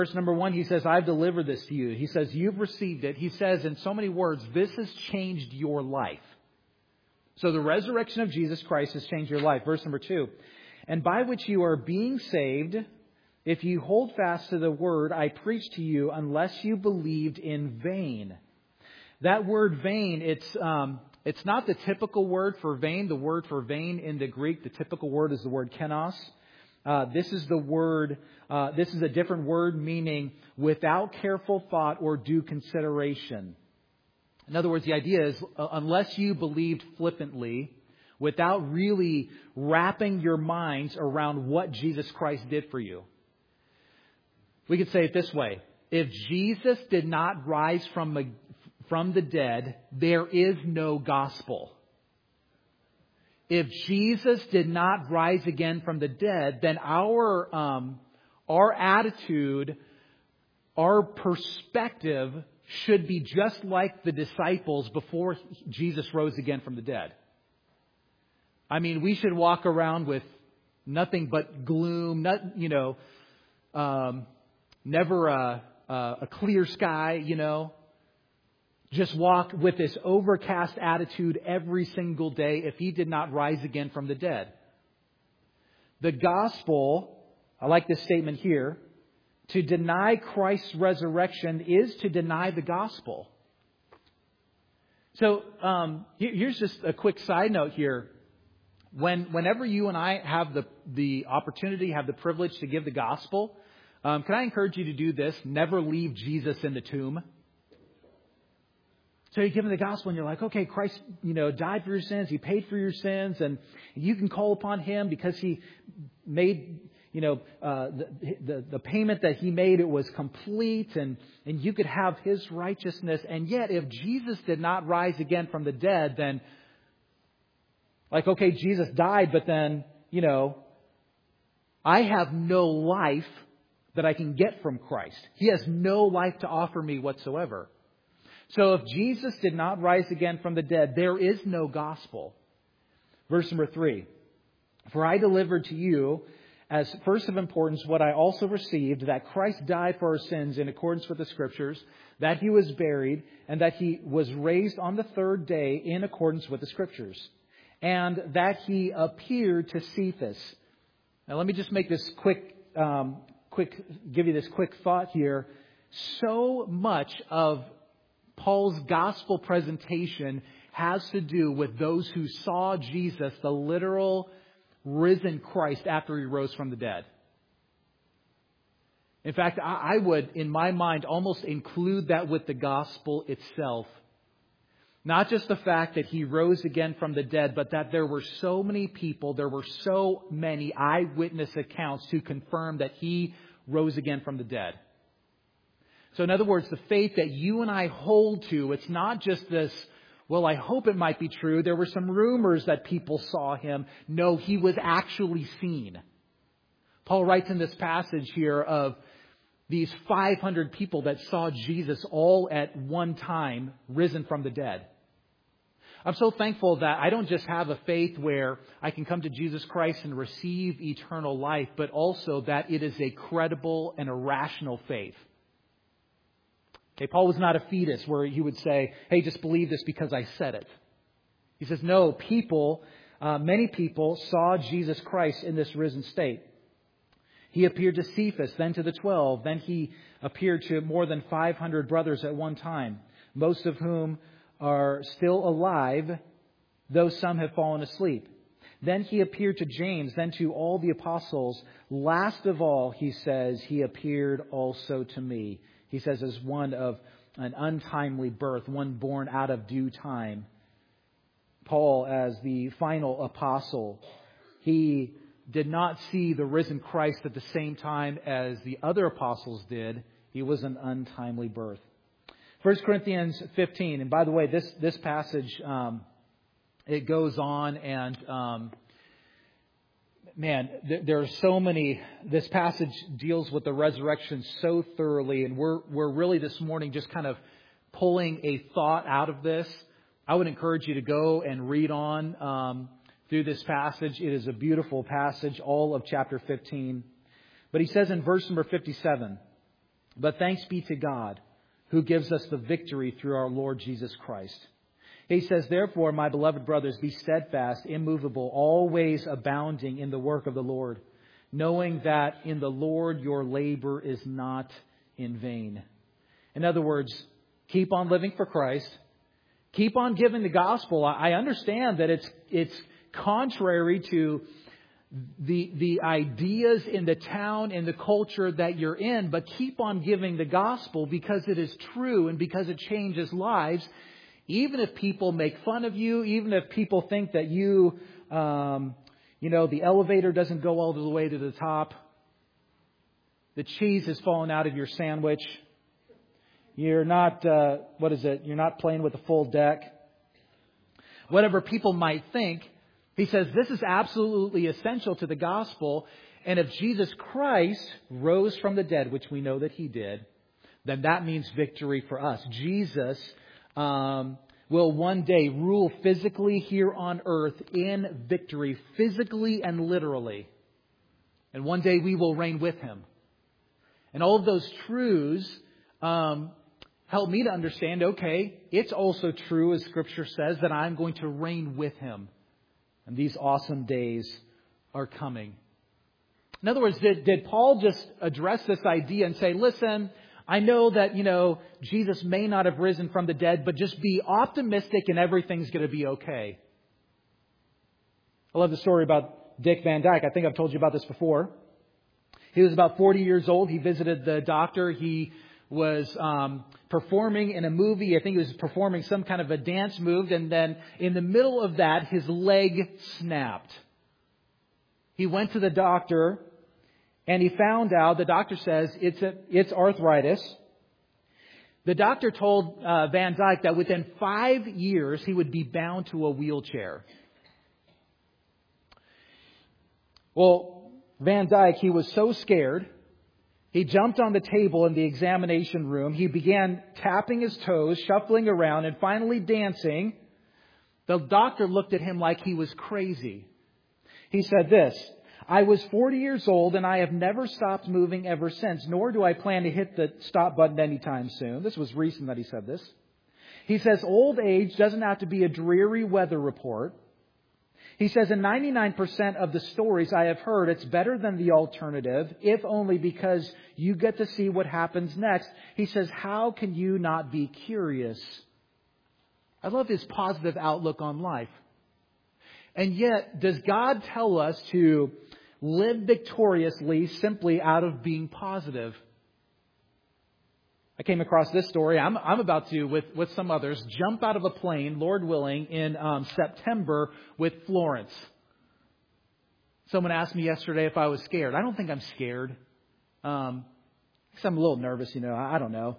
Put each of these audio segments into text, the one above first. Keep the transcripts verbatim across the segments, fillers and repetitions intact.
Verse number one, he says, I've delivered this to you. He says, you've received it. He says in so many words, this has changed your life. So the resurrection of Jesus Christ has changed your life. Verse number two, and by which you are being saved, if you hold fast to the word I preached to you, unless you believed in vain. That word vain, it's um, it's not the typical word for vain. The word for vain in the Greek, the typical word is the word kenos. Uh, this is the word, uh, this is a different word meaning without careful thought or due consideration. In other words, the idea is uh, unless you believed flippantly, without really wrapping your minds around what Jesus Christ did for you. We could say it this way. If Jesus did not rise from the, from the dead, there is no gospel. If Jesus did not rise again from the dead, then our um, our attitude, our perspective should be just like the disciples before Jesus rose again from the dead. I mean, we should walk around with nothing but gloom, not, you know, um, never a, a, a clear sky, you know. Just walk with this overcast attitude every single day if He did not rise again from the dead. The gospel, I like this statement here, to deny Christ's resurrection is to deny the gospel. So um, here's just a quick side note here. When, whenever you and I have the, the opportunity, have the privilege to give the gospel, um, can I encourage you to do this? Never leave Jesus in the tomb. So you give them the gospel and you're like, okay, Christ, you know, died for your sins. He paid for your sins, and you can call upon Him because He made, you know, uh, the, the the payment that He made, it was complete, and, and you could have His righteousness. And yet, if Jesus did not rise again from the dead, then like, okay, Jesus died, but then, you know, I have no life that I can get from Christ. He has no life to offer me whatsoever. So if Jesus did not rise again from the dead, there is no gospel. Verse number three. For I delivered to you as first of importance what I also received, that Christ died for our sins in accordance with the Scriptures, that He was buried, and that He was raised on the third day in accordance with the Scriptures, and that He appeared to Cephas. Now let me just make this quick, um, quick, give you this quick thought here. So much of Paul's gospel presentation has to do with those who saw Jesus, the literal risen Christ, after He rose from the dead. In fact, I would, in my mind, almost include that with the gospel itself. Not just the fact that He rose again from the dead, but that there were so many people, there were so many eyewitness accounts to confirm that He rose again from the dead. So in other words, the faith that you and I hold to, it's not just this, well, I hope it might be true. There were some rumors that people saw Him. No, He was actually seen. Paul writes in this passage here of these five hundred people that saw Jesus all at one time risen from the dead. I'm so thankful that I don't just have a faith where I can come to Jesus Christ and receive eternal life, but also that it is a credible and a rational faith. Okay, Paul was not a fetus where he would say, hey, just believe this because I said it. He says, no, people, uh, many people saw Jesus Christ in this risen state. He appeared to Cephas, then to the twelve. Then He appeared to more than five hundred brothers at one time, most of whom are still alive, though some have fallen asleep. Then He appeared to James, then to all the apostles. Last of all, he says, He appeared also to me. He says, as one of an untimely birth, one born out of due time. Paul, as the final apostle, he did not see the risen Christ at the same time as the other apostles did. He was an untimely birth. First Corinthians fifteen, and by the way, this this passage, um, it goes on, and um, man, th- there are so many. This passage deals with the resurrection so thoroughly, and we're we're really this morning just kind of pulling a thought out of this. I would encourage you to go and read on um, through this passage. It is a beautiful passage, all of chapter fifteen. But he says in verse number fifty-seven, But thanks be to God, who gives us the victory through our Lord Jesus Christ. He says, therefore, my beloved brothers, be steadfast, immovable, always abounding in the work of the Lord, knowing that in the Lord your labor is not in vain. In other words, keep on living for Christ. Keep on giving the gospel. I understand that it's it's contrary to the the ideas in the town, in the culture that you're in, but keep on giving the gospel because it is true and because it changes lives. Even if people make fun of you, even if people think that you, um, you know, the elevator doesn't go all the way to the top, the cheese has fallen out of your sandwich, you're not, uh, what is it? You're not playing with a full deck. Whatever people might think, he says this is absolutely essential to the gospel. And if Jesus Christ rose from the dead, which we know that He did, then that means victory for us. Jesus um, will one day rule physically here on earth in victory, physically and literally. And one day we will reign with Him. And all of those truths um, help me to understand, okay, it's also true, as Scripture says, that I'm going to reign with Him. And these awesome days are coming. In other words, did, did Paul just address this idea and say, listen, I know that, you know, Jesus may not have risen from the dead, but just be optimistic and everything's going to be okay. I love the story about Dick Van Dyke. I think I've told you about this before. He was about forty years old. He visited the doctor. He was um, performing in a movie. I think he was performing some kind of a dance move. And then in the middle of that, his leg snapped. He went to the doctor and he found out, the doctor says, it's a, it's arthritis. The doctor told uh, Van Dyke that within five years he would be bound to a wheelchair. Well, Van Dyke, he was so scared, he jumped on the table in the examination room. He began tapping his toes, shuffling around, and finally dancing. The doctor looked at him like he was crazy. He said this, I was forty years old and I have never stopped moving ever since, nor do I plan to hit the stop button anytime soon. This was recent that he said this. He says old age doesn't have to be a dreary weather report. He says in ninety-nine percent of the stories I have heard, it's better than the alternative, if only because you get to see what happens next. He says, how can you not be curious? I love his positive outlook on life. And yet, does God tell us to live victoriously simply out of being positive? I came across this story. I'm, I'm about to, with, with some others, jump out of a plane, Lord willing, in um, September with Florence. Someone asked me yesterday if I was scared. I don't think I'm scared. Um, because I'm a little nervous, you know. I, I don't know.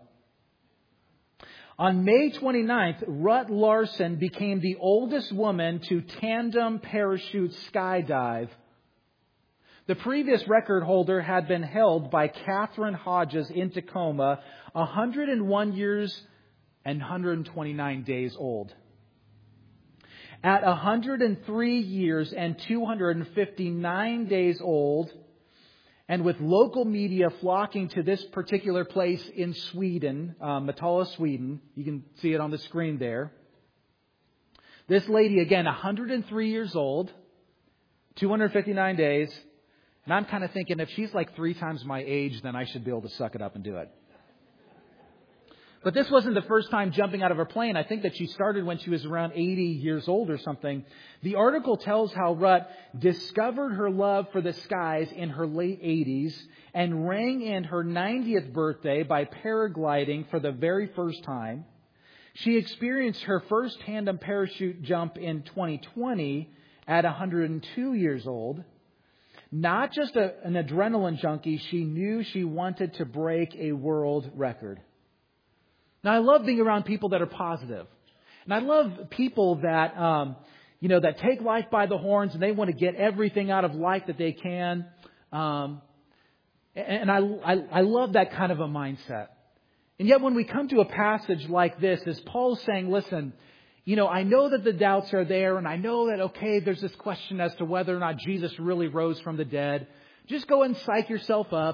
On May twenty-ninth, Ruth Larson became the oldest woman to tandem parachute skydive. The previous record holder had been held by Catherine Hodges in Tacoma, one hundred one years and one hundred twenty-nine days old. At one hundred three years and two hundred fifty-nine days old, and with local media flocking to this particular place in Sweden, uh, Motala, Sweden, you can see it on the screen there. This lady, again, one hundred three years old, two hundred fifty-nine days. And I'm kind of thinking, if she's like three times my age, then I should be able to suck it up and do it. But this wasn't the first time jumping out of a plane. I think that she started when she was around eighty years old or something. The article tells how Ruth discovered her love for the skies in her late eighties and rang in her ninetieth birthday by paragliding for the very first time. She experienced her first tandem parachute jump in twenty twenty at one hundred two years old. Not just a, an adrenaline junkie, she knew she wanted to break a world record. Now, I love being around people that are positive. And I love people that, um, you know, that take life by the horns and they want to get everything out of life that they can. Um, and I, I, I love that kind of a mindset. And yet when we come to a passage like this, as Paul's saying, listen, you know, I know that the doubts are there, and I know that, okay, there's this question as to whether or not Jesus really rose from the dead. Just go and psych yourself up.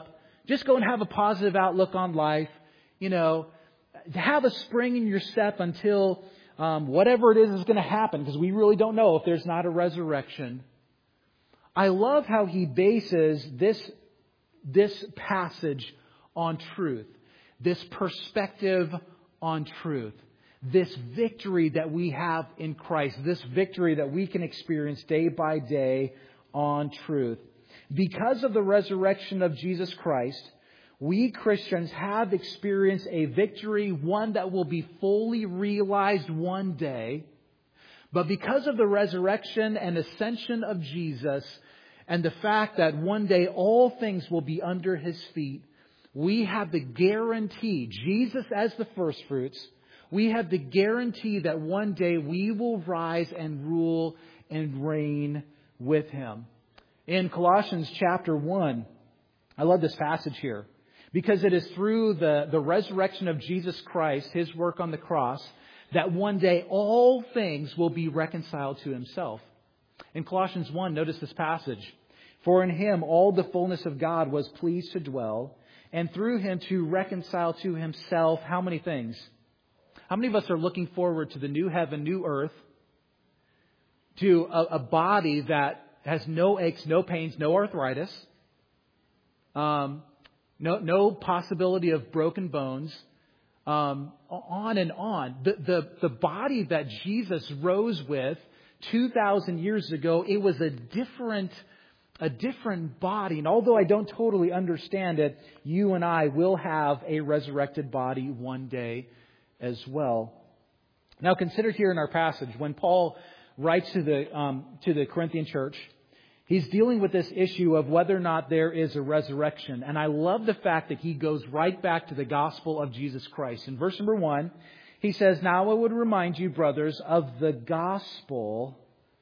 Just go and have a positive outlook on life. You know, have a spring in your step until um, whatever it is is going to happen, because we really don't know if there's not a resurrection. I love how he bases this, this passage on truth, this perspective on truth, this victory that we have in Christ, this victory that we can experience day by day on truth. Because of the resurrection of Jesus Christ, we Christians have experienced a victory, one that will be fully realized one day. But because of the resurrection and ascension of Jesus, and the fact that one day all things will be under His feet, we have the guarantee, Jesus as the first fruits, we have the guarantee that one day we will rise and rule and reign with Him. In Colossians chapter one, I love this passage here, because it is through the, the resurrection of Jesus Christ, His work on the cross, that one day all things will be reconciled to Himself. In Colossians one, notice this passage. For in Him all the fullness of God was pleased to dwell, and through Him to reconcile to Himself how many things? How many of us are looking forward to the new heaven, new earth, to a, a body that has no aches, no pains, no arthritis, um, no, no possibility of broken bones, um, on and on. The, the, the body that Jesus rose with two thousand years ago, it was a different A different body. And although I don't totally understand it, you and I will have a resurrected body one day as well. Now consider here in our passage, when Paul writes to the um, to the Corinthian church, he's dealing with this issue of whether or not there is a resurrection. And I love the fact that he goes right back to the gospel of Jesus Christ. In verse number one, he says, "Now I would remind you, brothers, of the gospel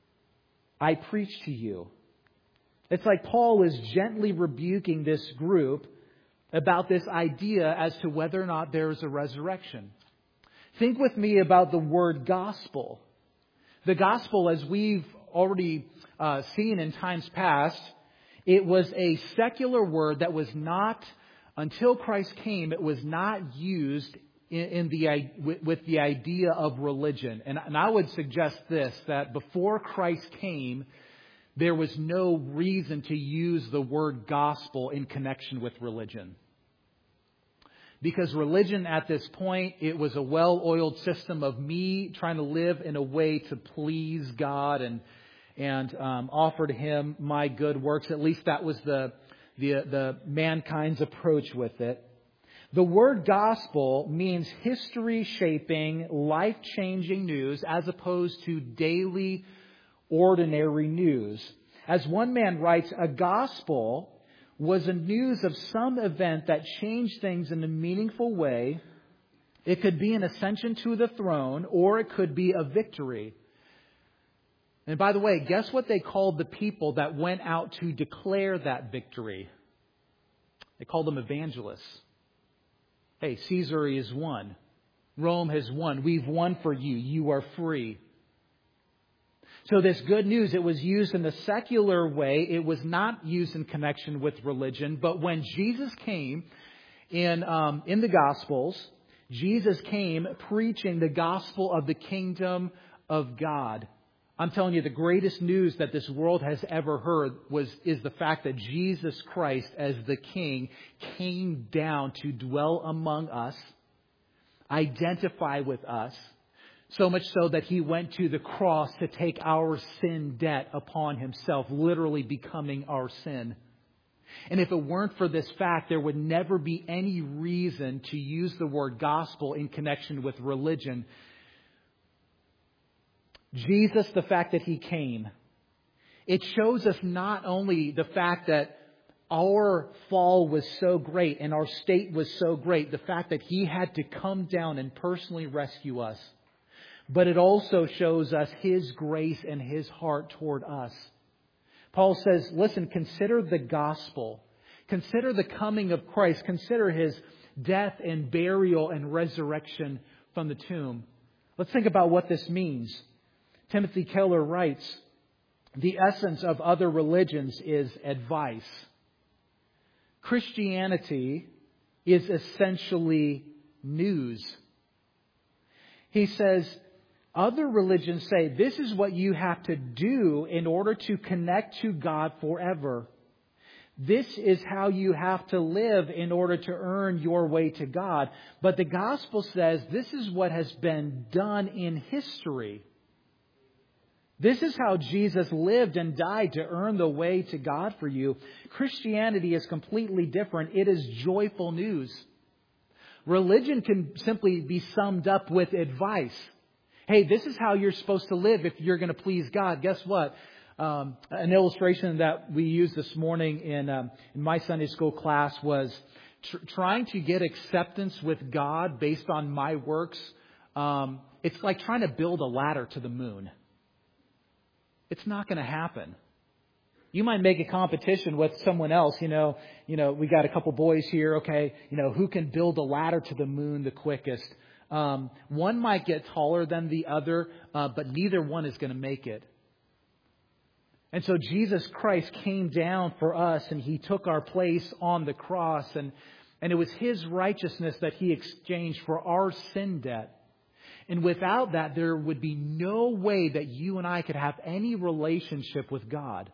I preached to you." It's like Paul is gently rebuking this group about this idea as to whether or not there is a resurrection. Think with me about the word gospel. The gospel, as we've already uh, seen in times past, it was a secular word that was not, until Christ came, it was not used in, in the with, with the idea of religion. And, and I would suggest this, that before Christ came, there was no reason to use the word gospel in connection with religion. Because religion at this point, it was a well-oiled system of me trying to live in a way to please God and and um, offer to Him my good works. At least that was the, the the mankind's approach with it. The word gospel means history-shaping, life-changing news as opposed to daily, ordinary news. As one man writes, a gospel was a news of some event that changed things in a meaningful way. It could be an ascension to the throne, or it could be a victory. And by the way, guess what they called the people that went out to declare that victory? They called them evangelists. Hey, Caesar is won. Rome has won. We've won for you. You are free. So this good news, it was used in the secular way. It was not used in connection with religion. But when Jesus came in um, in the Gospels, Jesus came preaching the gospel of the kingdom of God. I'm telling you, the greatest news that this world has ever heard was is the fact that Jesus Christ, as the King, came down to dwell among us, identify with us. So much so that He went to the cross to take our sin debt upon Himself, literally becoming our sin. And if it weren't for this fact, there would never be any reason to use the word gospel in connection with religion. Jesus, the fact that He came, it shows us not only the fact that our fall was so great and our state was so great, the fact that He had to come down and personally rescue us, but it also shows us His grace and His heart toward us. Paul says, listen, consider the gospel. Consider the coming of Christ. Consider His death and burial and resurrection from the tomb. Let's think about what this means. Timothy Keller writes, the essence of other religions is advice. Christianity is essentially news. He says, other religions say this is what you have to do in order to connect to God forever. This is how you have to live in order to earn your way to God. But the gospel says this is what has been done in history. This is how Jesus lived and died to earn the way to God for you. Christianity is completely different. It is joyful news. Religion can simply be summed up with advice. Hey, this is how you're supposed to live if you're going to please God. Guess what? Um, an illustration that we used this morning in, um, in my Sunday school class was tr- trying to get acceptance with God based on my works. Um, it's like trying to build a ladder to the moon. It's not going to happen. You might make a competition with someone else. You know, you know, we got a couple boys here. Okay, you know, who can build a ladder to the moon the quickest? Um, one might get taller than the other, uh, but neither one is going to make it. And so Jesus Christ came down for us, and He took our place on the cross, and and it was His righteousness that He exchanged for our sin debt. And without that, there would be no way that you and I could have any relationship with God.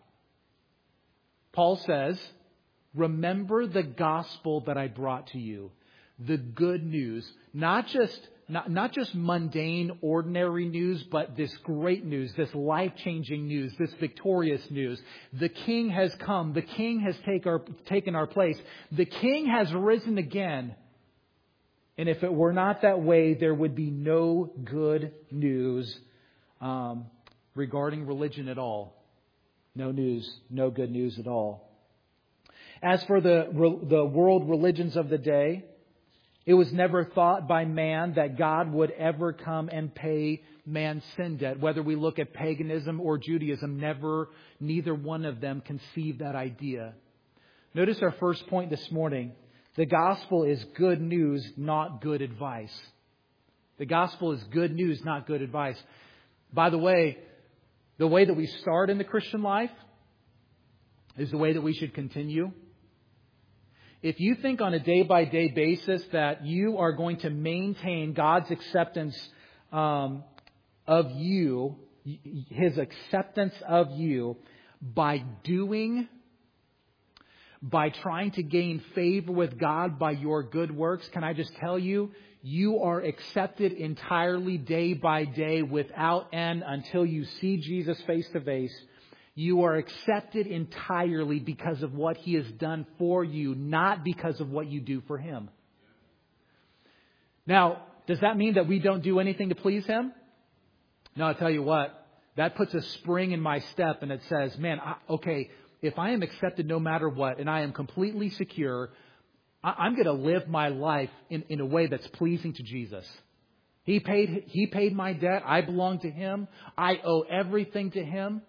Paul says, remember the gospel that I brought to you. The good news. Not just, not, not just mundane, ordinary news, but this great news, this life-changing news, this victorious news. The King has come. The King has take our, taken our place. The King has risen again. And if it were not that way, there would be no good news um, regarding religion at all. No news, no good news at all. As for the the world religions of the day, it was never thought by man that God would ever come and pay man's sin debt. Whether we look at paganism or Judaism, never, neither one of them conceived that idea. Notice our first point this morning. The gospel is good news, not good advice. The gospel is good news, not good advice. By the way, the way that we start in the Christian life is the way that we should continue. If you think on a day-by-day basis that you are going to maintain God's acceptance um, of you, His acceptance of you by doing, by trying to gain favor with God by your good works, can I just tell you, you are accepted entirely day by day without end until you see Jesus face to face. You are accepted entirely because of what He has done for you, not because of what you do for Him. Now, does that mean that we don't do anything to please Him? No, I'll tell you what. That puts a spring in my step and it says, man, I, okay, if I am accepted no matter what and I am completely secure, I, I'm going to live my life in, in a way that's pleasing to Jesus. He paid, he paid my debt. I belong to Him. I owe everything to Him.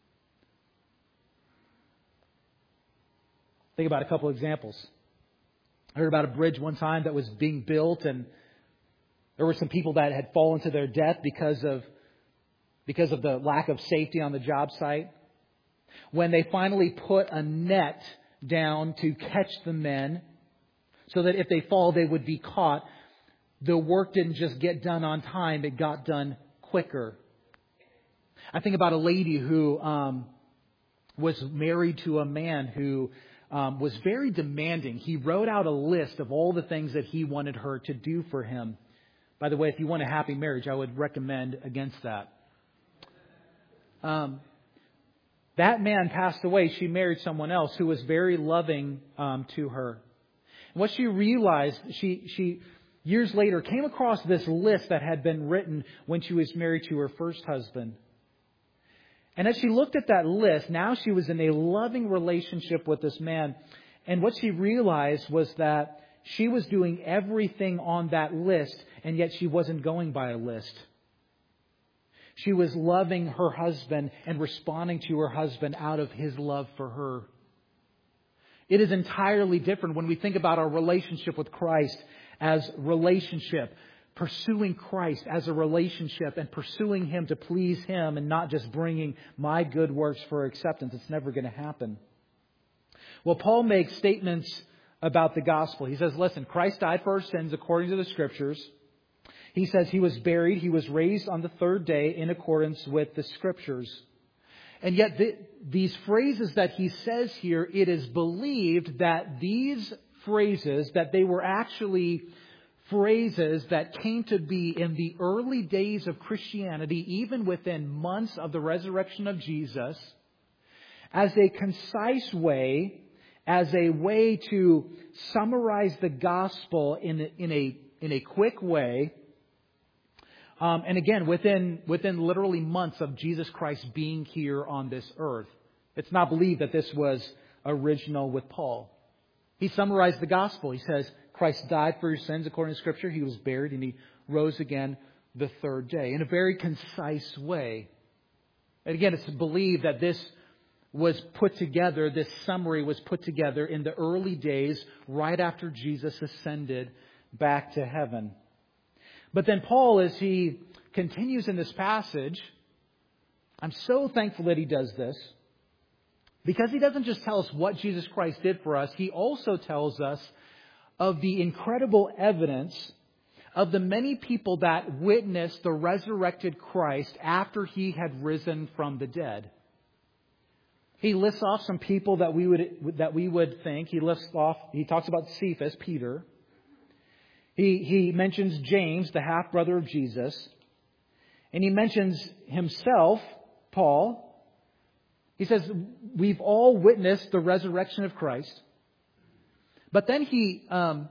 Think about a couple examples. I heard about a bridge one time that was being built, and there were some people that had fallen to their death because of because of the lack of safety on the job site. When they finally put a net down to catch the men so that if they fall, they would be caught, the work didn't just get done on time, it got done quicker. I think about a lady who um, was married to a man who um, was very demanding. He wrote out a list of all the things that he wanted her to do for him. By the way, if you want a happy marriage, I would recommend against that. Um, that man passed away. She married someone else who was very loving um, to her. And what she realized, she she years later came across this list that had been written when she was married to her first husband. And as she looked at that list, now she was in a loving relationship with this man. And what she realized was that she was doing everything on that list, and yet she wasn't going by a list. She was loving her husband and responding to her husband out of his love for her. It is entirely different when we think about our relationship with Christ as relationship, pursuing Christ as a relationship and pursuing Him to please Him and not just bringing my good works for acceptance. It's never going to happen. Well, Paul makes statements about the gospel. He says, listen, Christ died for our sins according to the Scriptures. He says he was buried. He was raised on the third day in accordance with the Scriptures. And yet the, these phrases that he says here, it is believed that these phrases, that they were actually phrases that came to be in the early days of Christianity, even within months of the resurrection of Jesus, as a concise way, as a way to summarize the gospel in, in, a, in a quick way. Um, and again, within, within literally months of Jesus Christ being here on this earth. It's not believed that this was original with Paul. He summarized the gospel. He says, Christ died for your sins according to Scripture. He was buried and He rose again the third day in a very concise way. And again, it's believed that this was put together, this summary was put together in the early days right after Jesus ascended back to heaven. But then Paul, as he continues in this passage, I'm so thankful that he does this, because he doesn't just tell us what Jesus Christ did for us, he also tells us of the incredible evidence of the many people that witnessed the resurrected Christ after He had risen from the dead. He lists off some people that we would that we would think. He lists off, he talks about Cephas, Peter. He, he mentions James, the half-brother of Jesus. And he mentions himself, Paul. He says, we've all witnessed the resurrection of Christ. But then he, um,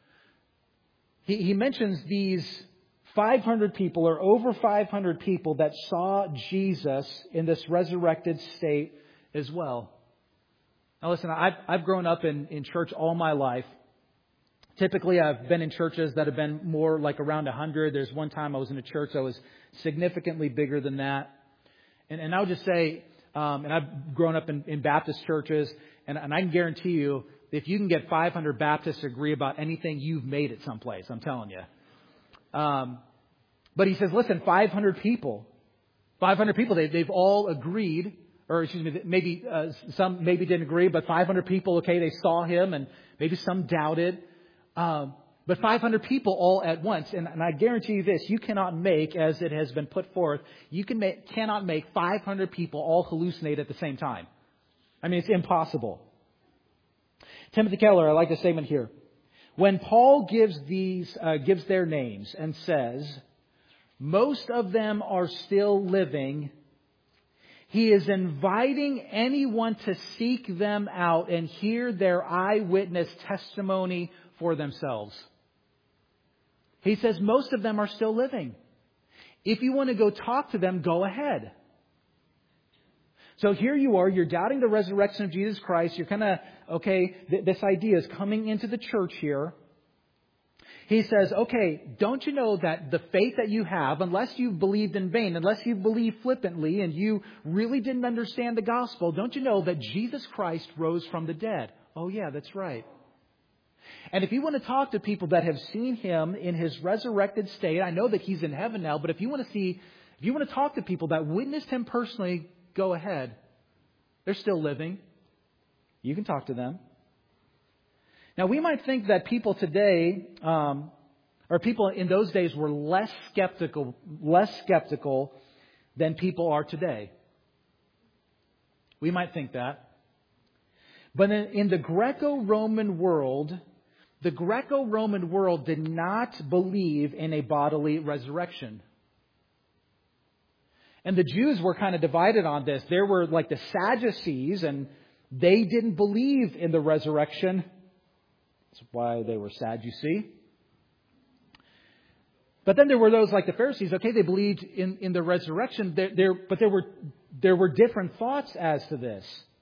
he, he mentions these five hundred people, or over five hundred people, that saw Jesus in this resurrected state as well. Now listen, I've, I've grown up in, in church all my life. Typically, I've been in churches that have been more like around one hundred. There's one time I was in a church that was significantly bigger than that. And, and I would just say, um, and I've grown up in, in Baptist churches, and, and I can guarantee you, if you can get five hundred Baptists to agree about anything, you've made it someplace, I'm telling you. Um, but he says, listen, five hundred people, five hundred people, they, they've all agreed, or excuse me, maybe uh, some maybe didn't agree, but five hundred people, okay, they saw Him, and maybe some doubted. Um, but five hundred people all at once. And, and I guarantee you this, you cannot make, as it has been put forth, you can make, cannot make five hundred people all hallucinate at the same time. I mean, it's impossible. Timothy Keller, I like the statement here. When Paul gives these, uh, gives their names and says, most of them are still living, he is inviting anyone to seek them out and hear their eyewitness testimony for themselves. He says most of them are still living. If you want to go talk to them, go ahead. So here you are, you're doubting the resurrection of Jesus Christ. You're kind of, okay, th- this idea is coming into the church here. He says, okay, don't you know that the faith that you have, unless you've believed in vain, unless you believe flippantly and you really didn't understand the gospel, don't you know that Jesus Christ rose from the dead? Oh yeah, that's right. And if you want to talk to people that have seen Him in His resurrected state, I know that He's in heaven now, but if you want to see, if you want to talk to people that witnessed Him personally, go ahead. They're still living. You can talk to them. Now, we might think that people today, um, or people in those days, were less skeptical, less skeptical than people are today. We might think that. But in, in the Greco-Roman world, the Greco-Roman world did not believe in a bodily resurrection. And the Jews were kind of divided on this. There were like the Sadducees, and they didn't believe in the resurrection. That's why they were sad, you see. But then there were those like the Pharisees. Okay, they believed in, in the resurrection, there, there, but there were there were different thoughts as to this.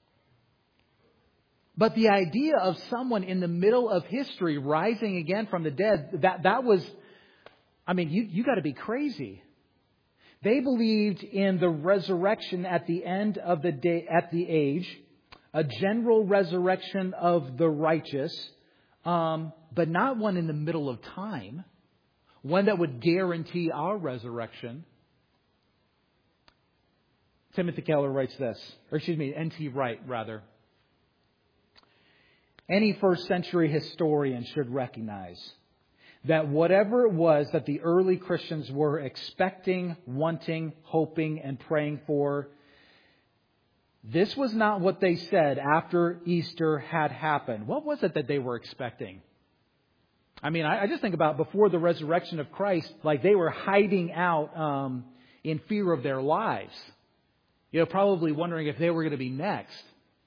But the idea of someone in the middle of history rising again from the dead, that, that was, I mean, you, you got to be crazy. They believed in the resurrection at the end of the day, at the age, a general resurrection of the righteous, um, but not one in the middle of time, one that would guarantee our resurrection. Timothy Keller writes this, or excuse me, N T Wright rather. Any first century historian should recognize that whatever it was that the early Christians were expecting, wanting, hoping, and praying for, this was not what they said after Easter had happened. What was it that they were expecting? I mean, I, I just think about before the resurrection of Christ, like they were hiding out um, in fear of their lives. You know, probably wondering if they were going to be next.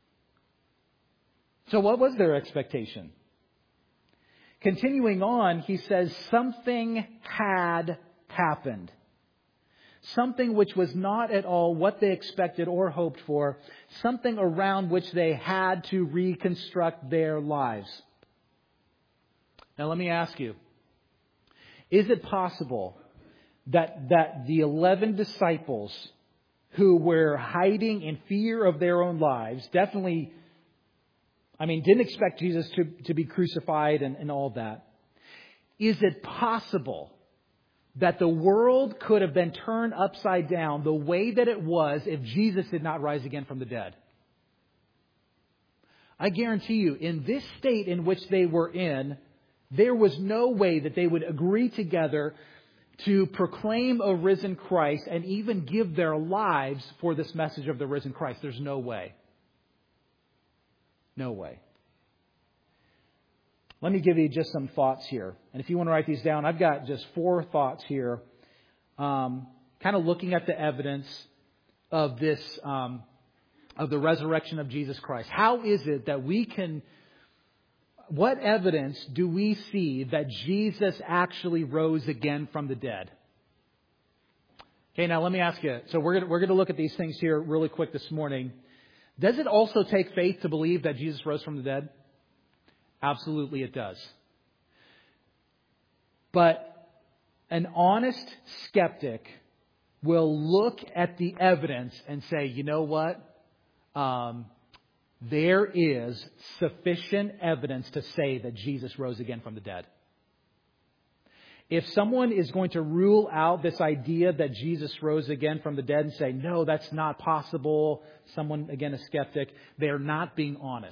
So what was their expectation? Continuing on, he says, something had happened. Something which was not at all what they expected or hoped for. Something around which they had to reconstruct their lives. Now let me ask you, is it possible that, that the eleven disciples who were hiding in fear of their own lives, definitely, I mean, didn't expect Jesus to, to be crucified and, and all that. Is it possible that the world could have been turned upside down the way that it was if Jesus did not rise again from the dead? I guarantee you, in this state in which they were in, there was no way that they would agree together to proclaim a risen Christ and even give their lives for this message of the risen Christ. There's no way. No way. Let me give you just some thoughts here. And if you want to write these down, I've got just four thoughts here. Um, kind of looking at the evidence of this, um, of the resurrection of Jesus Christ. How is it that we can, what evidence do we see that Jesus actually rose again from the dead? Okay, now let me ask you. So we're going we're going to look at these things here really quick this morning. Does it also take faith to believe that Jesus rose from the dead? Absolutely it does. But an honest skeptic will look at the evidence and say, you know what? Um, there is sufficient evidence to say that Jesus rose again from the dead. If someone is going to rule out this idea that Jesus rose again from the dead and say, no, that's not possible, someone, again, a skeptic, they are not being honest.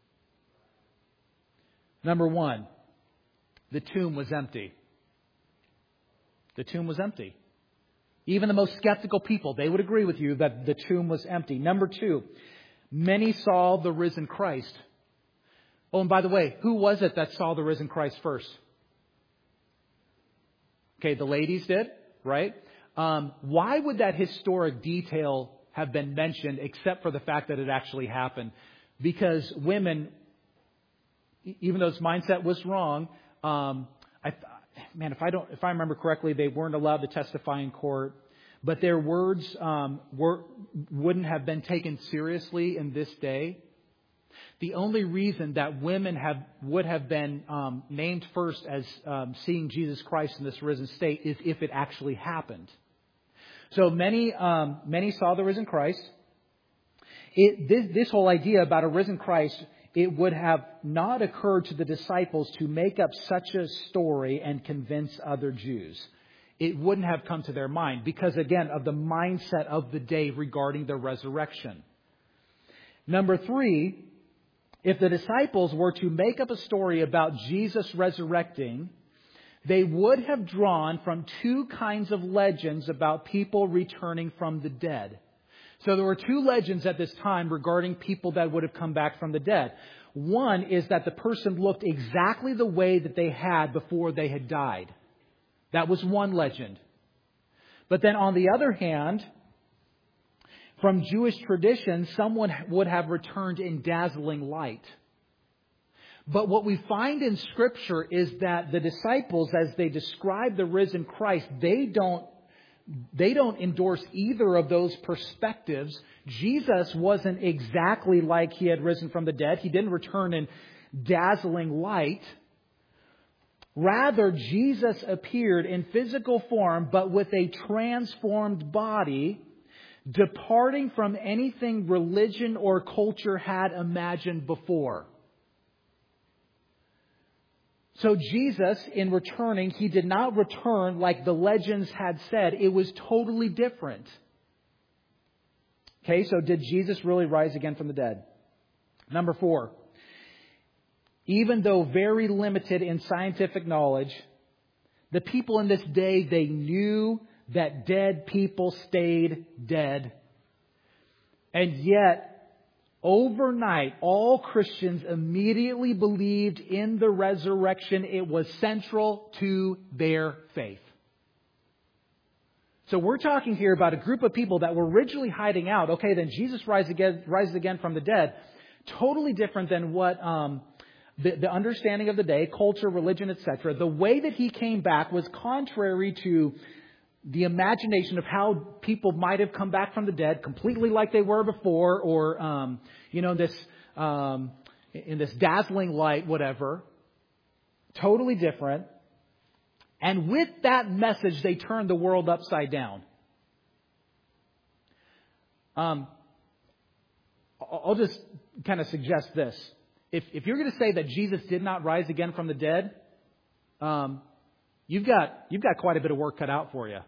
Number one, the tomb was empty. The tomb was empty. Even the most skeptical people, they would agree with you that the tomb was empty. Number two, many saw the risen Christ. Oh, and by the way, who was it that saw the risen Christ first? Okay, the ladies did, right? Um, why would that historic detail have been mentioned except for the fact that it actually happened? Because women, even though this mindset was wrong, um, I, man, if I don't, if I remember correctly, they weren't allowed to testify in court, but their words um, were wouldn't have been taken seriously in this day. The only reason that women have would have been um, named first as um, seeing Jesus Christ in this risen state is if it actually happened. So many um, many saw the risen Christ. It, this, this whole idea about a risen Christ, it would have not occurred to the disciples to make up such a story and convince other Jews. It wouldn't have come to their mind because, again, of the mindset of the day regarding the resurrection. Number three, if the disciples were to make up a story about Jesus resurrecting, they would have drawn from two kinds of legends about people returning from the dead. So there were two legends at this time regarding people that would have come back from the dead. One is that the person looked exactly the way that they had before they had died. That was one legend. But then on the other hand, from Jewish tradition, someone would have returned in dazzling light. But what we find in Scripture is that the disciples, as they describe the risen Christ, they don't, they don't endorse either of those perspectives. Jesus wasn't exactly like he had risen from the dead. He didn't return in dazzling light. Rather, Jesus appeared in physical form, but with a transformed body, departing from anything religion or culture had imagined before. So Jesus, in returning, he did not return like the legends had said. It was totally different. Okay, so did Jesus really rise again from the dead? Number four. even though very limited in scientific knowledge, the people in this day, they knew that dead people stayed dead. And yet, overnight, all Christians immediately believed in the resurrection. It was central to their faith. So we're talking here about a group of people that were originally hiding out. Okay, then Jesus rises again, rises again from the dead. Totally different than what um, the, the understanding of the day, culture, religion, et cetera. The way that he came back was contrary to the imagination of how people might have come back from the dead, completely like they were before, or um, you know, this um, in this dazzling light, whatever. Totally different. And with that message, they turned the world upside down. Um, I'll just kind of suggest this. If, if you're going to say that Jesus did not rise again from the dead, um, you've got, you've got quite a bit of work cut out for you.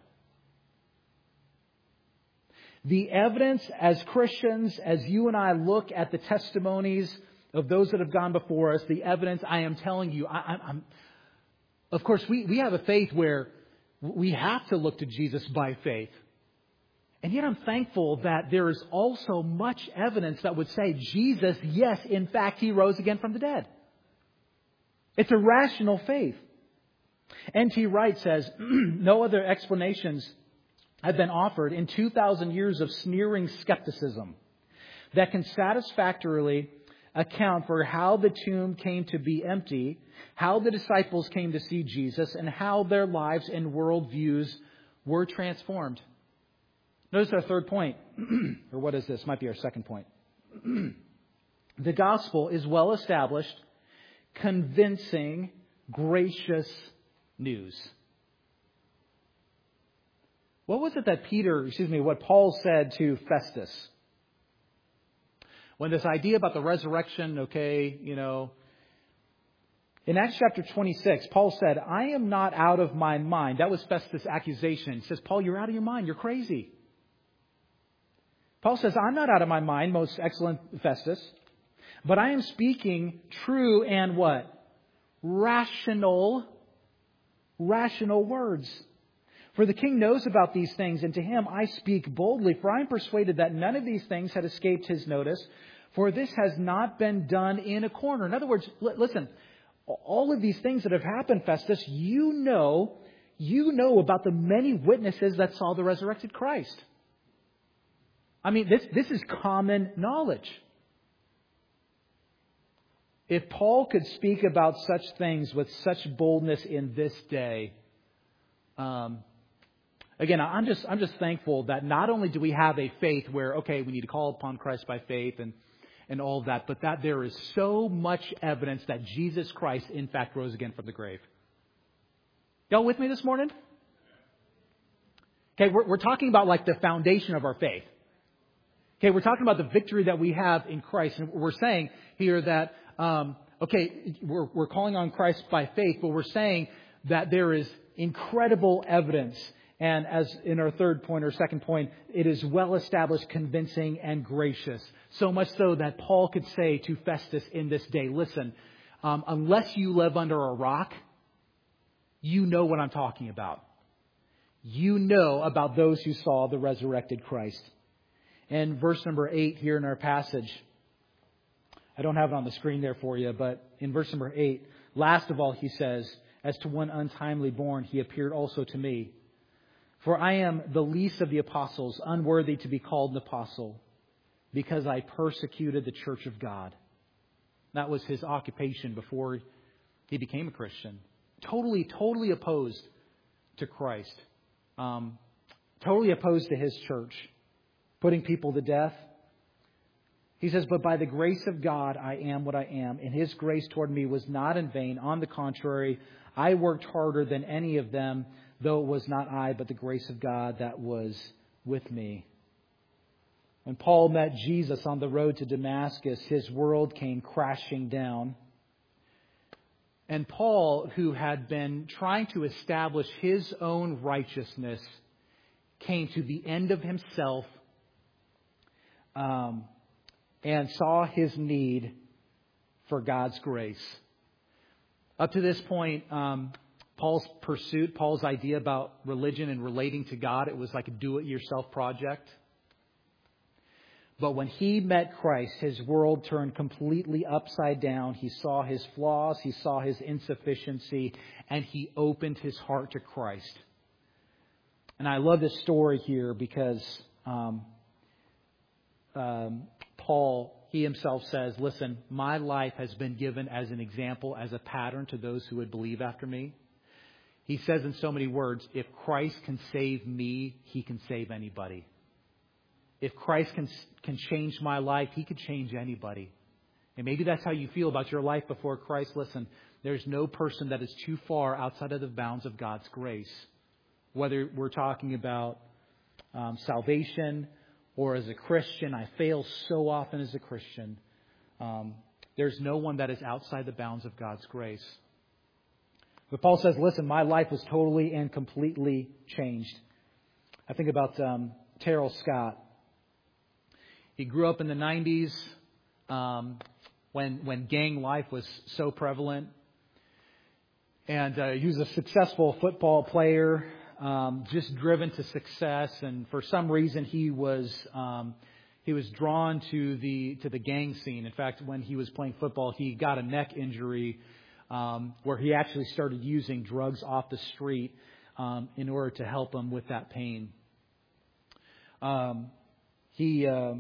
The evidence as Christians, as you and I look at the testimonies of those that have gone before us, the evidence, I am telling you, I, I'm, of course, we, we have a faith where we have to look to Jesus by faith. And yet I'm thankful that there is also much evidence that would say Jesus, yes, in fact, He rose again from the dead. It's a rational faith. N T Wright says, no other explanations have been offered in two thousand years of sneering skepticism that can satisfactorily account for how the tomb came to be empty, how the disciples came to see Jesus, and how their lives and worldviews were transformed. Notice our third point, or what is this? Might be our second point. The gospel is well established, convincing, gracious news. What was it that Peter, excuse me, what Paul said to Festus? When this idea about the resurrection, okay, you know, in Acts chapter twenty-six, Paul said, I am not out of my mind. That was Festus' accusation. He says, Paul, you're out of your mind. You're crazy. Paul says, I'm not out of my mind, most excellent Festus, but I am speaking true and what? Rational, rational words. For the king knows about these things, and to him I speak boldly, for I am persuaded that none of these things had escaped his notice, for this has not been done in a corner. In other words, l- listen, all of these things that have happened, Festus, you know, you know about the many witnesses that saw the resurrected Christ. I mean, this, this is common knowledge. If Paul could speak about such things with such boldness in this day, um, again, I'm just I'm just thankful that not only do we have a faith where, okay, we need to call upon Christ by faith and, and all of that, but that there is so much evidence that Jesus Christ, in fact, rose again from the grave. Y'all with me this morning? Okay, we're, we're talking about like the foundation of our faith. Okay, we're talking about the victory that we have in Christ. And we're saying here that, um, okay, we're, we're calling on Christ by faith, but we're saying that there is incredible evidence. And as in our third point or second point, it is well established, convincing, and gracious. So much so that Paul could say to Festus in this day, listen, um, unless you live under a rock, you know what I'm talking about. You know about those who saw the resurrected Christ. And verse number eight here in our passage, I don't have it on the screen there for you, but in verse number eight, last of all, he says, as to one untimely born, he appeared also to me. For I am the least of the apostles, unworthy to be called an apostle, because I persecuted the church of God. That was his occupation before he became a Christian. Totally, totally opposed to Christ. Um, totally opposed to his church. Putting people to death. He says, but by the grace of God, I am what I am. And His grace toward me was not in vain. On the contrary, I worked harder than any of them, though it was not I, but the grace of God that was with me. When Paul met Jesus on the road to Damascus, his world came crashing down. And Paul, who had been trying to establish his own righteousness, came to the end of himself um, and saw his need for God's grace. Up to this point, um, Paul's pursuit, Paul's idea about religion and relating to God, it was like a do-it-yourself project. But when he met Christ, his world turned completely upside down. He saw his flaws, he saw his insufficiency, and he opened his heart to Christ. And I love this story here because um, um, Paul, he himself says, listen, my life has been given as an example, as a pattern to those who would believe after me. He says in so many words, if Christ can save me, he can save anybody. If Christ can can change my life, he could change anybody. And maybe that's how you feel about your life before Christ. Listen, there's no person that is too far outside of the bounds of God's grace. Whether we're talking about um, salvation or as a Christian, I fail so often as a Christian. Um, there's no one that is outside the bounds of God's grace. But Paul says, listen, my life was totally and completely changed. I think about um, Terrell Scott. He grew up in the nineties um, when when gang life was so prevalent. And uh, he was a successful football player, um, just driven to success. And for some reason, he was um, he was drawn to the to the gang scene. In fact, when he was playing football, he got a neck injury um, where he actually started using drugs off the street um, in order to help him with that pain. Um, he uh,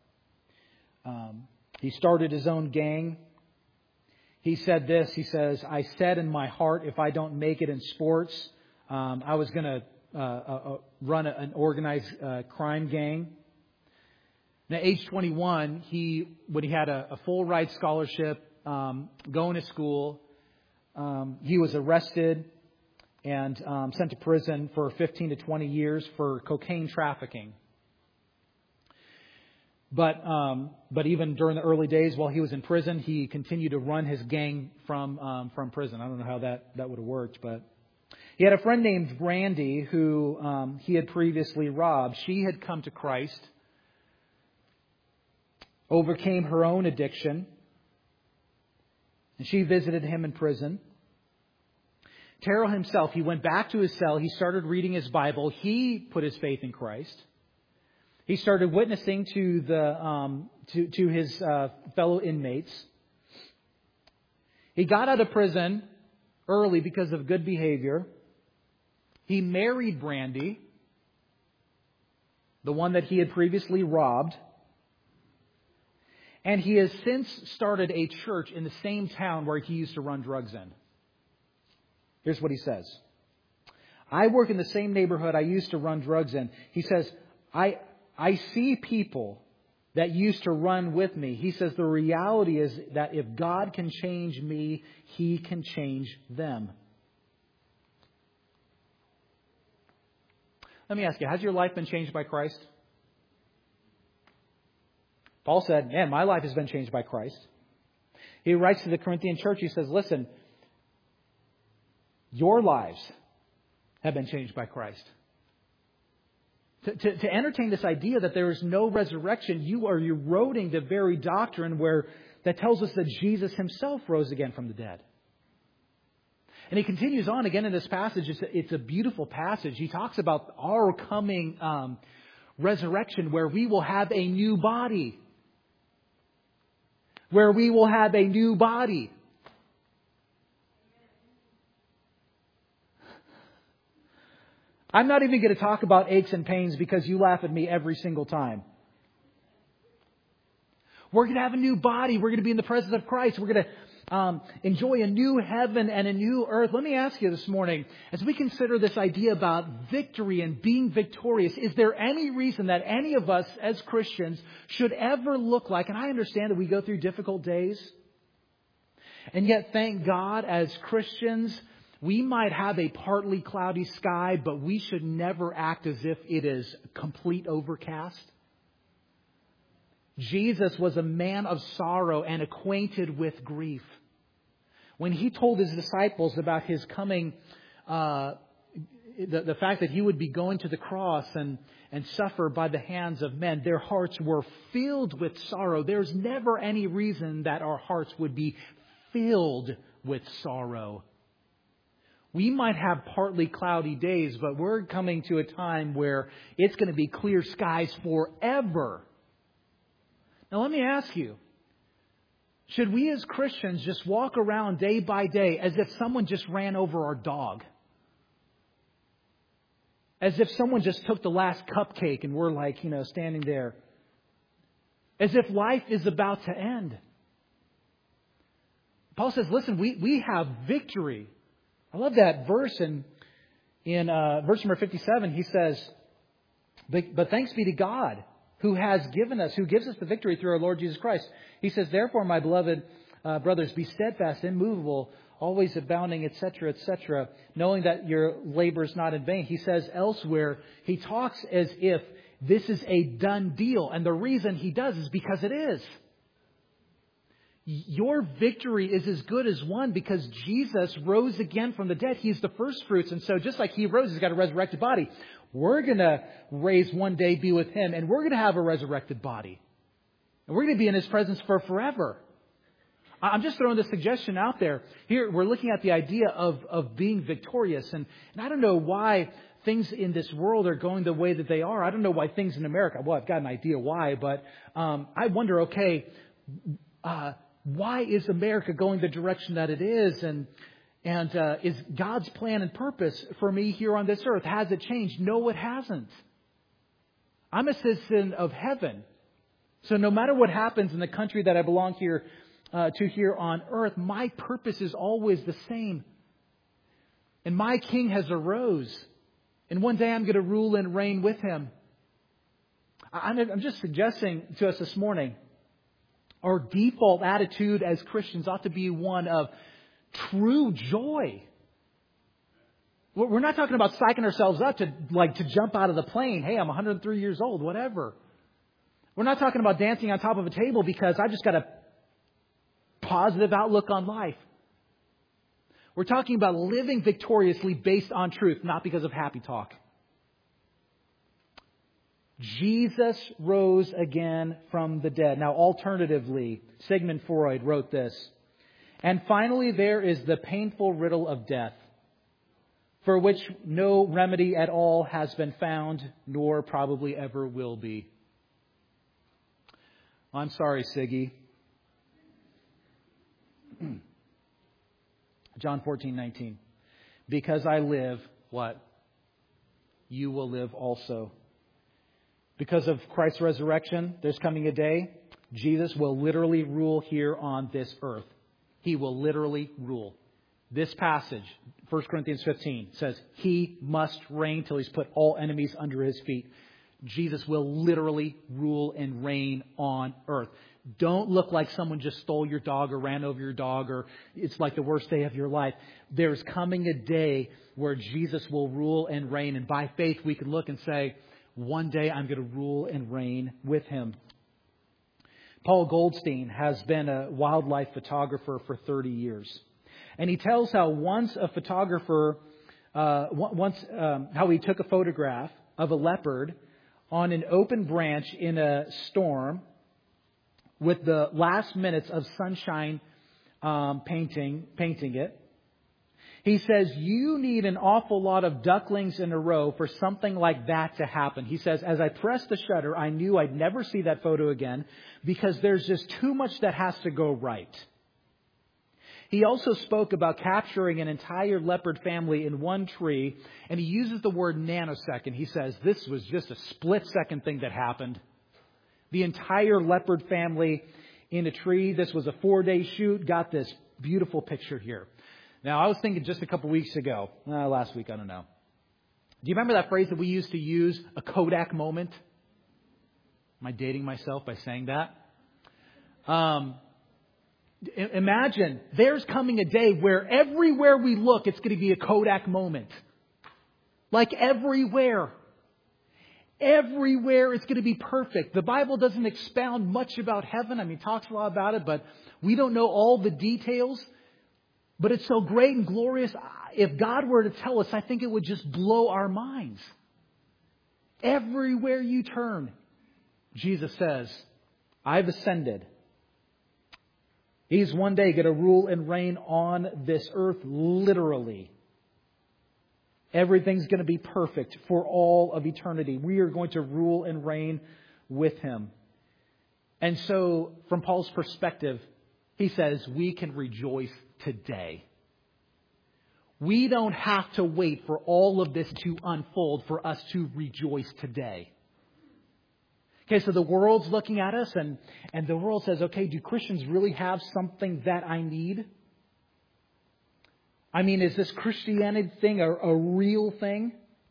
um, he started his own gang. He said this, he says, I said in my heart, if I don't make it in sports, um, I was going to uh, uh, run a, an organized uh, crime gang. And at age twenty-one, he when he had a, a full ride scholarship, um, going to school, um, he was arrested and um, sent to prison for fifteen to twenty years for cocaine trafficking. But um, but even during the early days while he was in prison, he continued to run his gang from um, from prison. I don't know how that, that would have worked, but he had a friend named Brandy who um, he had previously robbed. She had come to Christ, overcame her own addiction, and she visited him in prison. Terrell himself, he went back to his cell. He started reading his Bible. He put his faith in Christ. He started witnessing to the um, to to his uh, fellow inmates. He got out of prison early because of good behavior. He married Brandy, the one that he had previously robbed. And he has since started a church in the same town where he used to run drugs in. Here's what he says. I work in the same neighborhood I used to run drugs in. He says, I... I see people that used to run with me. He says the reality is that if God can change me, He can change them. Let me ask you, has your life been changed by Christ? Paul said, man, my life has been changed by Christ. He writes to the Corinthian church, he says, listen, your lives have been changed by Christ. To, to, to entertain this idea that there is no resurrection, you are eroding the very doctrine where that tells us that Jesus Himself rose again from the dead. And he continues on again in this passage. It's a, it's a beautiful passage. He talks about our coming um, resurrection where we will have a new body. Where we will have a new body. I'm not even going to talk about aches and pains because you laugh at me every single time. We're going to have a new body. We're going to be in the presence of Christ. We're going to um, enjoy a new heaven and a new earth. Let me ask you this morning, as we consider this idea about victory and being victorious, is there any reason that any of us as Christians should ever look like, and I understand that we go through difficult days, and yet thank God as Christians, we might have a partly cloudy sky, but we should never act as if it is complete overcast. Jesus was a man of sorrow and acquainted with grief. When He told His disciples about His coming, uh, the, the fact that He would be going to the cross and, and suffer by the hands of men, their hearts were filled with sorrow. There's never any reason that our hearts would be filled with sorrow. We might have partly cloudy days, but we're coming to a time where it's going to be clear skies forever. Now let me ask you, should we as Christians just walk around day by day as if someone just ran over our dog? As if someone just took the last cupcake and we're like, you know, standing there. As if life is about to end. Paul says, listen, we, we have victory. I love that verse in, in uh, verse number fifty-seven. He says, but, but thanks be to God who has given us, who gives us the victory through our Lord Jesus Christ. He says, therefore, my beloved uh, brothers, be steadfast, immovable, always abounding, et cetera, et cetera, knowing that your labor is not in vain. He says elsewhere, he talks as if this is a done deal. And the reason he does is because it is. Your victory is as good as won because Jesus rose again from the dead. He's the first fruits. And so just like he rose, he's got a resurrected body. We're going to raise one day, be with him, and we're going to have a resurrected body. And we're going to be in his presence for forever. I'm just throwing this suggestion out there. Here, we're looking at the idea of, of being victorious. And, and I don't know why things in this world are going the way that they are. I don't know why things in America, well, I've got an idea why, but um, I wonder, okay, uh, why is America going the direction that it is? And and uh, is God's plan and purpose for me here on this earth, has it changed? No, it hasn't. I'm a citizen of heaven. So no matter what happens in the country that I belong here uh, to here on earth, my purpose is always the same. And my King has arose. And one day I'm going to rule and reign with him. I'm, I'm just suggesting to us this morning, our default attitude as Christians ought to be one of true joy. We're not talking about psyching ourselves up to like to jump out of the plane. Hey, I'm one hundred three years old, whatever. We're not talking about dancing on top of a table because I just got a positive outlook on life. We're talking about living victoriously based on truth, not because of happy talk. Jesus rose again from the dead. Now, alternatively, Sigmund Freud wrote this. And finally, there is the painful riddle of death, for which no remedy at all has been found, nor probably ever will be. I'm sorry, Siggy. John fourteen nineteen. Because I live, what? You will live also. Because of Christ's resurrection, there's coming a day, Jesus will literally rule here on this earth. He will literally rule. This passage, First Corinthians fifteen, says he must reign till he's put all enemies under his feet. Jesus will literally rule and reign on earth. Don't look like someone just stole your dog or ran over your dog or it's like the worst day of your life. There's coming a day where Jesus will rule and reign. And by faith, we can look and say, one day I'm going to rule and reign with him. Paul Goldstein has been a wildlife photographer for thirty years. And he tells how once a photographer, uh, once um, how he took a photograph of a leopard on an open branch in a storm with the last minutes of sunshine um, painting painting it. He says, you need an awful lot of ducklings in a row for something like that to happen. He says, as I pressed the shutter, I knew I'd never see that photo again because there's just too much that has to go right. He also spoke about capturing an entire leopard family in one tree, and he uses the word nanosecond. He says, this was just a split second thing that happened. The entire leopard family in a tree. This was a four-day shoot. Got this beautiful picture here. Now, I was thinking just a couple weeks ago, uh, last week, I don't know. Do you remember that phrase that we used to use, a Kodak moment? Am I dating myself by saying that? Um, imagine there's coming a day where everywhere we look, it's going to be a Kodak moment. Like everywhere. Everywhere it's going to be perfect. The Bible doesn't expound much about heaven. I mean, it talks a lot about it, but we don't know all the details. But it's so great and glorious. If God were to tell us, I think it would just blow our minds. Everywhere you turn, Jesus says, I've ascended. He's one day going to rule and reign on this earth, literally. Everything's going to be perfect for all of eternity. We are going to rule and reign with Him. And so, from Paul's perspective, he says we can rejoice today. We don't have to wait for all of this to unfold for us to rejoice today. Okay, so the world's looking at us and, and the world says, okay, do Christians really have something that I need? I mean, is this Christianity thing a, a real thing?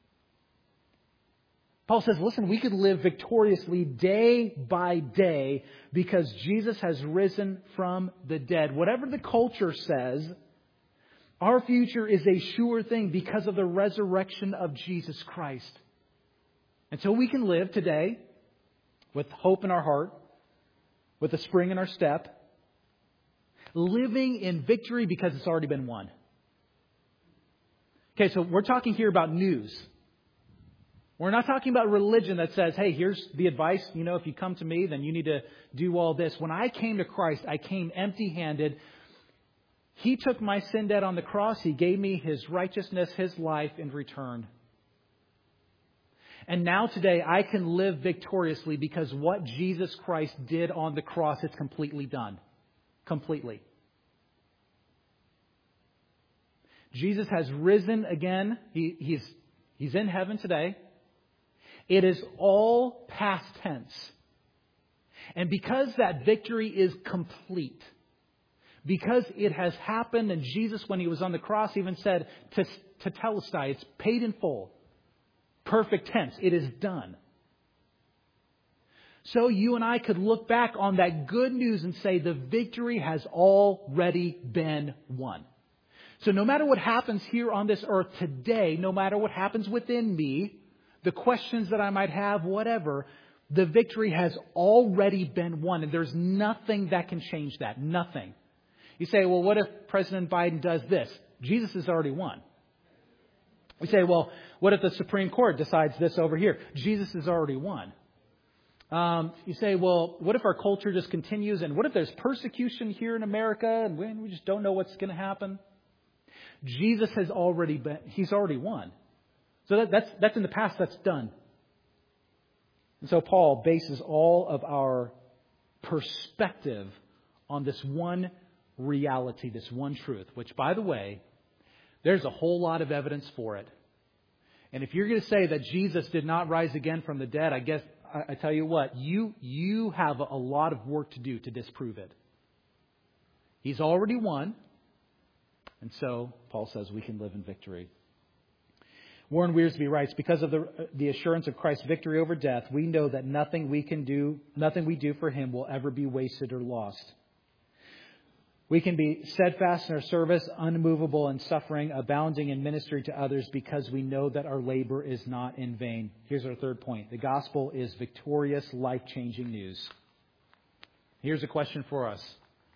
Paul says, listen, we could live victoriously day by day because Jesus has risen from the dead. Whatever the culture says, our future is a sure thing because of the resurrection of Jesus Christ. And so we can live today with hope in our heart, with a spring in our step, living in victory because it's already been won. Okay, so we're talking here about news. We're not talking about religion that says, hey, here's the advice. You know, if you come to me, then you need to do all this. When I came to Christ, I came empty-handed. He took my sin debt on the cross. He gave me His righteousness, His life in return. And now today I can live victoriously because what Jesus Christ did on the cross is completely done. Completely. Jesus has risen again. He, he's, he's in heaven today. It is all past tense. And because that victory is complete, because it has happened, and Jesus, when He was on the cross, even said to, to Telestai, it's paid in full. Perfect tense. It is done. So you and I could look back on that good news and say the victory has already been won. So no matter what happens here on this earth today, no matter what happens within me, the questions that I might have, whatever, the victory has already been won. And there's nothing that can change that. Nothing. You say, well, what if President Biden does this? Jesus has already won. We say, well, what if the Supreme Court decides this over here? Jesus has already won. Um, you say, well, what if our culture just continues? And what if there's persecution here in America and we, we just don't know what's going to happen? Jesus has already been, He's already won. So that, that's, that's in the past, that's done. And so Paul bases all of our perspective on this one reality, this one truth, which, by the way, there's a whole lot of evidence for it. And if you're going to say that Jesus did not rise again from the dead, I guess I, I tell you what, you, you have a lot of work to do to disprove it. He's already won. And so, Paul says, we can live in victory. Warren Wiersbe writes, because of the, the assurance of Christ's victory over death, we know that nothing we can do, nothing we do for Him will ever be wasted or lost. We can be steadfast in our service, unmovable in suffering, abounding in ministry to others because we know that our labor is not in vain. Here's our third point. The gospel is victorious, life-changing news. Here's a question for us.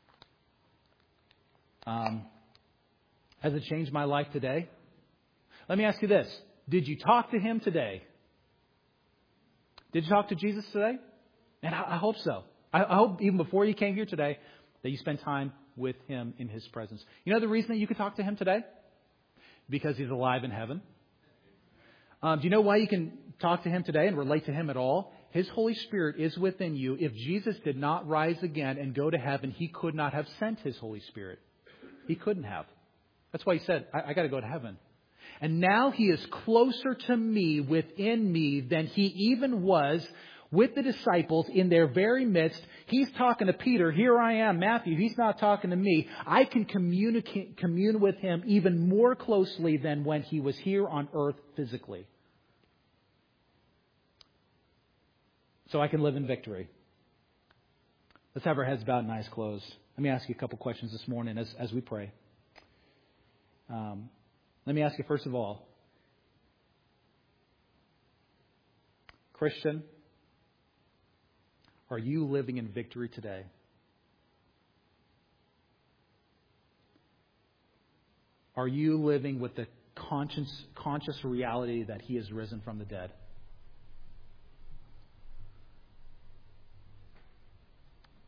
Um, has it changed my life today? Let me ask you this. Did you talk to Him today? Did you talk to Jesus today? And I, I hope so. I, I hope even before you came here today that you spent time with Him in His presence. You know the reason that you could talk to Him today? Because He's alive in heaven. Um, do you know why you can talk to Him today and relate to Him at all? His Holy Spirit is within you. If Jesus did not rise again and go to heaven, He could not have sent His Holy Spirit. He couldn't have. That's why He said, I, I got to go to heaven. And now He is closer to me, within me, than He even was with the disciples in their very midst. He's talking to Peter. Here I am, Matthew. He's not talking to me. I can communicate, commune with Him even more closely than when He was here on earth physically. So I can live in victory. Let's have our heads bowed and eyes closed. Let me ask you a couple questions this morning as, as we pray. Um, let me ask you first of all, Christian, are you living in victory today? Are you living with the conscious, conscious reality that He has risen from the dead?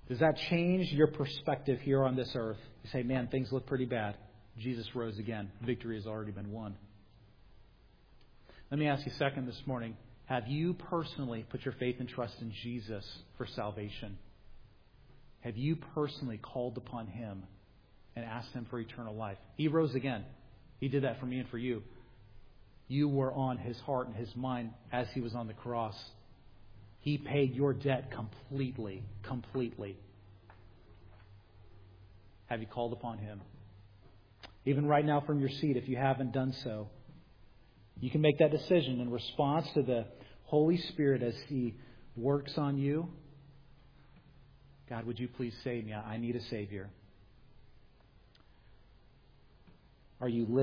Does that change your perspective here on this earth? You say, man, things look pretty bad. Jesus rose again. Victory has already been won. Let me ask you second this morning. Have you personally put your faith and trust in Jesus for salvation? Have you personally called upon Him and asked Him for eternal life? He rose again. He did that for me and for you. You were on His heart and His mind as He was on the cross. He paid your debt completely, completely. Have you called upon Him? Even right now from your seat, if you haven't done so, you can make that decision in response to the Holy Spirit as He works on you. God, would you please save me? I need a Savior. Are you living?